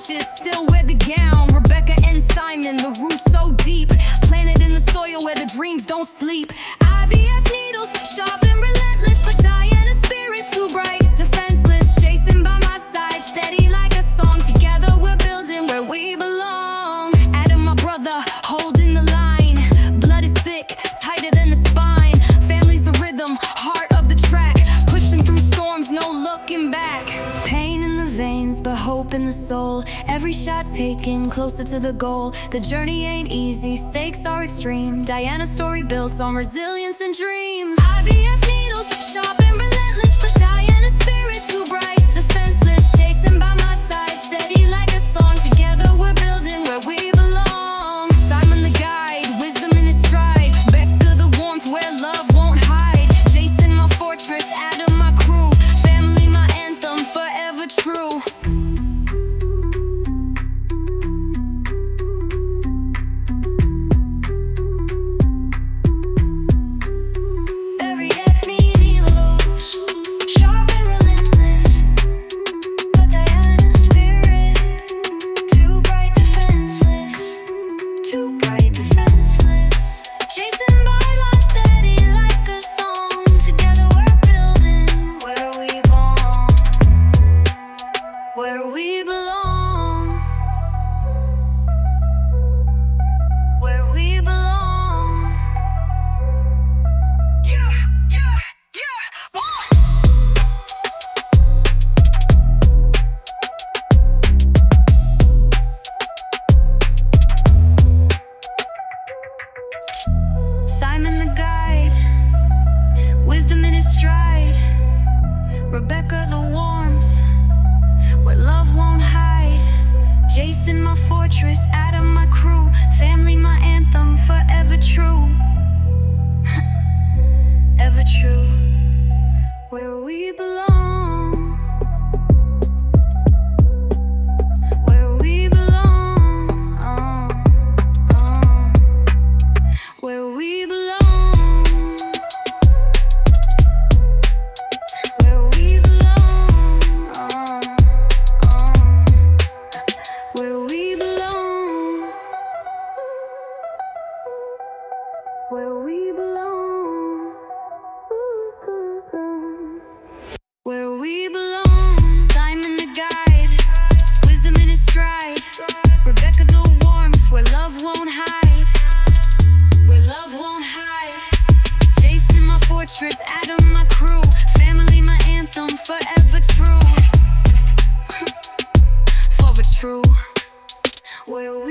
inches, still wear the gown. Rebecca and Simon, the roots so deep, planted in the soil where the dreams don't sleep. IVF needles, sharp and relentless, but Diana's spirit too bright, defenseless. Jason by my side, steady like a song. Together we're building where we belong. Adam, my brother, holding the line. Blood is thick, tighter than the spine. Family's the rhythm, heart of the track. Pushing through storms, no looking back. Pain in the veins, but hope in the soul. Every shot taken, closer to the goal. The journey ain't easy, stakes are extreme. Diana's story built on resilience and dreams. IVF needles, sharp and relentless, but Diana's spirit too bright, defenseless. Jason by my side, steady like a song. Together we're building where we belong. Simon the guide, wisdom in his stride. Becca the warmth where love won't hide. Jason my fortress, Adam my crew. Family my anthem, forever true. Where we belong, where we belong. Yeah, yeah, yeah. Simon the guide, wisdom in his stride. Rebecca the warmth, where love won't hide. Jason my fortress, Adam my crew. Family my anthem, forever true. Ever true. Where we belong, where we belong, where we belong. Where we belong, where we belong. Simon the guide, wisdom in his stride. Rebecca the warmth, where love won't hide, where love won't hide. Jason my fortress, Adam my crew. Family my anthem, forever true. Forever true. Where